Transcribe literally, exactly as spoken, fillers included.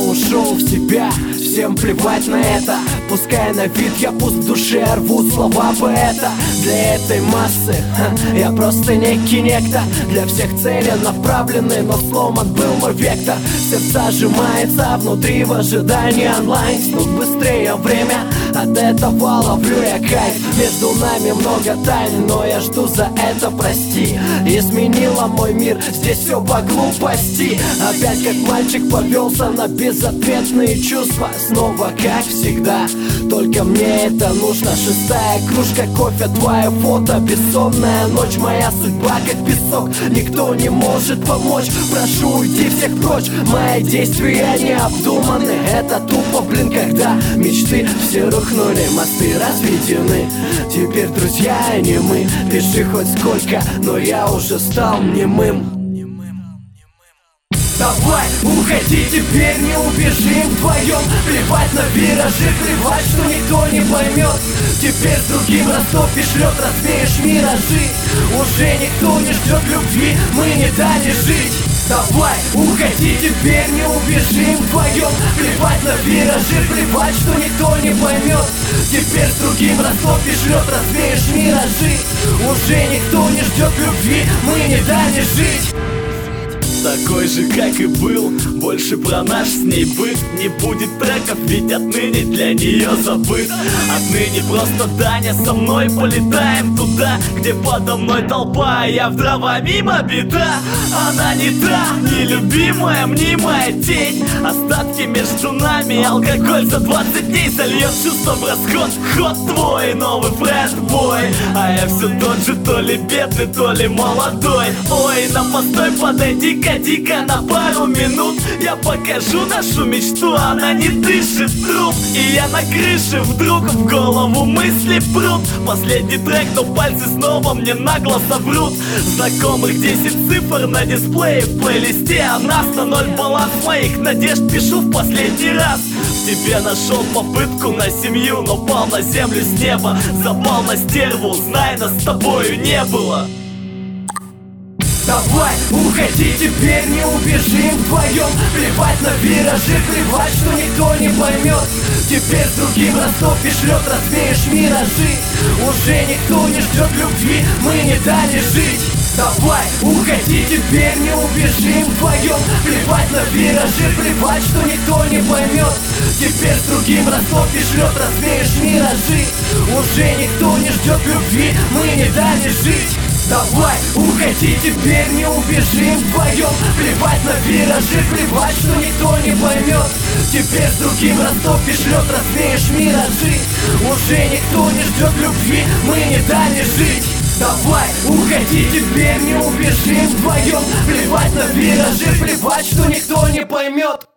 давно ушел в себя, всем плевать на это. Пускай на вид я пуст, в душе рвут слова поэта. Для этой массы ха, я просто некий некто, для всех цели направленный, но сломан был мой вектор. Сердце сжимается внутри в ожидании онлайн. Снут быстрее время, от этого ловлю я кайф. Между нами много тайн, но я жду за это прости. Изменила мой мир, здесь все по глупости. Опять как мальчик повелся на безответные чувства. Снова как всегда, только мне это нужно. Шестая кружка кофе, твое фото, бессонная ночь. Моя судьба как песок, никто не может помочь. Прошу уйти всех прочь, мои действия не обдуманы. Это тупо, блин, когда мечты все рухнули, мосты разведены. Теперь друзья, а не мы. Пиши хоть сколько, но я уже стал немым. Давай, уходи, теперь не убежим вдвоем. Плевать на виражи, плевать, что никто не поймет. Теперь с другим растопишь лед, развеешь миражи. Уже никто не ждет любви, мы не дали жить. Давай, уходи, теперь не убежим вдвоем. Плевать на виражи, плевать, что никто не поймет. Теперь с другим растопишь лед, развеешь миражи. Уже никто не ждет любви, мы не дали жить. Такой же, как и был, больше про наш с ней быт не будет треков, ведь отныне для нее забыт. Отныне просто Таня, со мной полетаем туда, где подо мной толпа, а я в дрова, мимо беда. Она не та, нелюбимая, мнимая тень. Остатки между нами, алкоголь за двадцать дней зальет чувство в расход. Ход твой, новый френд-бой, а я все тот же, то ли бедный, то ли молодой. Ой, на постой подойди-ка, дико на пару минут, я покажу нашу мечту, она не дышит труп. И я на крыше, вдруг в голову мысли прут. Последний трек, но пальцы снова мне нагло соврут. Знакомых десять цифр на дисплее в плейлисте, а нас на ноль баланс моих надежд пишу в последний раз. В тебе нашел попытку на семью, но пал на землю с неба. Запал на стерву, знай, нас с тобою не было. Давай, уходи, теперь не убежим вдвоем. Плевать на виражи, плевать, что никто не поймет. Теперь с другим растопишь лед, развеешь миражи. Уже никто не ждет любви, мы не дали жить. Давай, уходи, теперь не убежим вдвоем. Плевать на виражи, плевать, что никто не поймет. Теперь с другим растопишь лед, развеешь миражи. Уже никто не ждет любви, мы не дали жить. Давай, уходи, теперь не убежим вдвоем. Плевать на виражи, плевать, что никто не поймет. Теперь с другим растопишь лед, развеешь миражи. Уже никто не ждет любви, мы не дали жить. Давай, уходи, теперь не убежим вдвоем. Плевать на виражи, плевать, что никто не поймет.